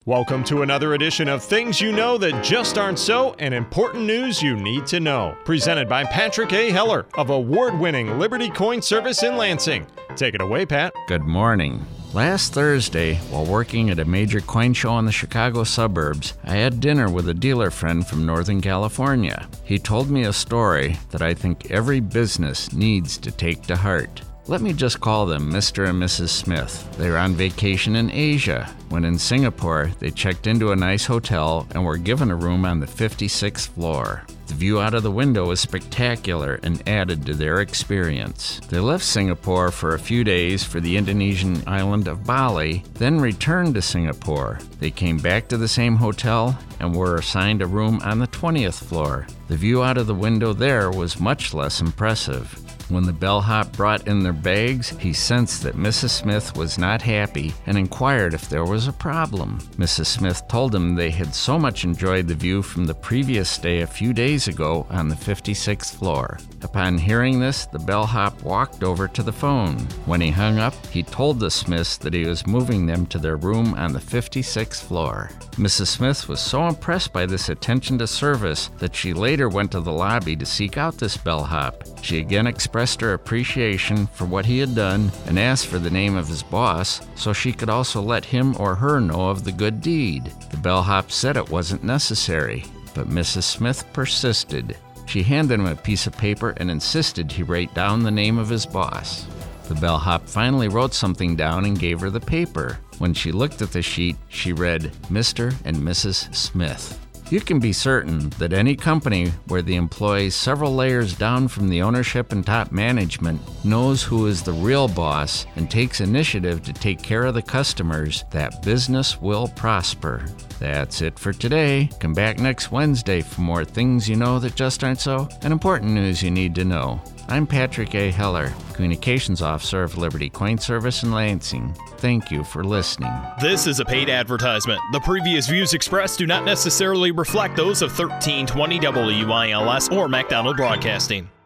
Welcome to another edition of Things You Know That Just Aren't So and Important News You Need to Know. Presented by Patrick A. Heller of award-winning Liberty Coin Service in Lansing. Take it away, Pat. Good morning. Last Thursday, while working at a major coin show in the Chicago suburbs, I had dinner with a dealer friend from Northern California. He told me a story that I think every business needs to take to heart. Let me just call them Mr. and Mrs. Smith. They were on vacation in Asia. When in Singapore, they checked into a nice hotel and were given a room on the 56th floor. The view out of the window was spectacular and added to their experience. They left Singapore for a few days for the Indonesian island of Bali, then returned to Singapore. They came back to the same hotel and were assigned a room on the 20th floor. The view out of the window there was much less impressive. When the bellhop brought in their bags, he sensed that Mrs. Smith was not happy and inquired if there was a problem. Mrs. Smith told him they had so much enjoyed the view from the previous stay a few days ago on the 56th floor. Upon hearing this, the bellhop walked over to the phone. When he hung up, he told the Smiths that he was moving them to their room on the 56th floor. Mrs. Smith was so impressed by this attention to service that she later went to the lobby to seek out this bellhop. She again expressed her appreciation for what he had done and asked for the name of his boss so she could also let him or her know of the good deed. The bellhop said it wasn't necessary, but Mrs. Smith persisted. She handed him a piece of paper and insisted he write down the name of his boss. The bellhop finally wrote something down and gave her the paper. When she looked at the sheet, she read, Mr. and Mrs. Smith. You can be certain that any company where the employees several layers down from the ownership and top management knows who is the real boss and takes initiative to take care of the customers, that business will prosper. That's it for today. Come back next Wednesday for more Things You Know That Just Aren't So and Important News You Need to Know. I'm Patrick A. Heller, Communications Officer of Liberty Coin Service in Lansing. Thank you for listening. This is a paid advertisement. The previous views expressed do not necessarily reflect those of 1320 WILS or MacDonald Broadcasting.